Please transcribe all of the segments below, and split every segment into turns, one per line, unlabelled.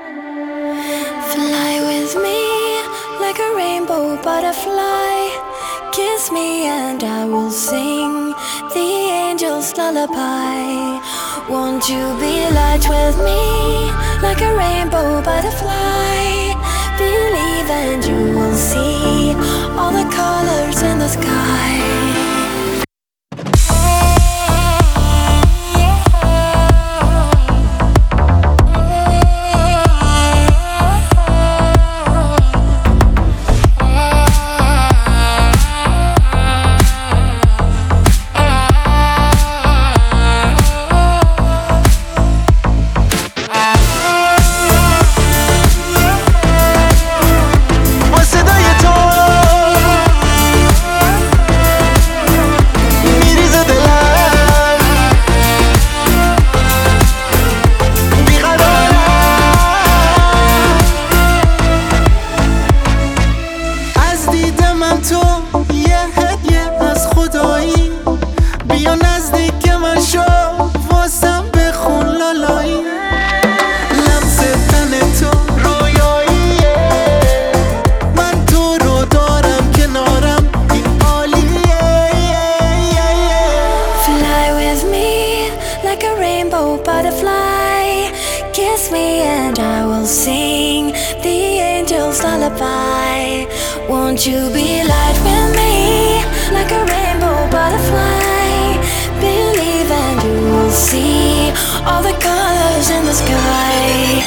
Fly with me like a rainbow butterfly. Kiss me and I will sing the angel's lullaby. Won't you be light with me like a rainbow butterfly? Believe and you will see all the colors in the sky.
تو یه هدیه از خدایی، بیا نزدیک من شو واسم بخون لالایی. لمس تن تو رویاییه، من تو رو دارم کنارم، این عالیه.
Fly with me like a rainbow butterfly. Kiss me and I will sing the angel's lullaby. Won't you be light with me like a rainbow butterfly? Believe and you will see all the colors in the sky.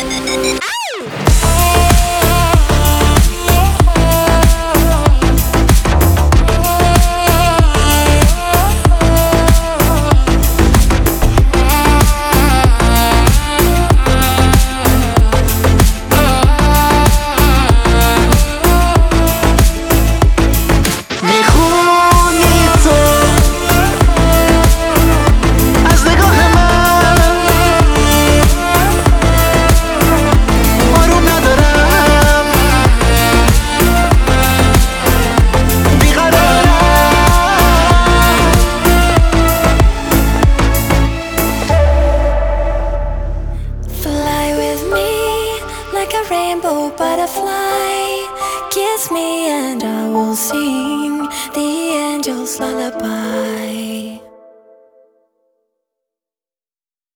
Rainbow butterfly, kiss me and I will sing the angel's lullaby.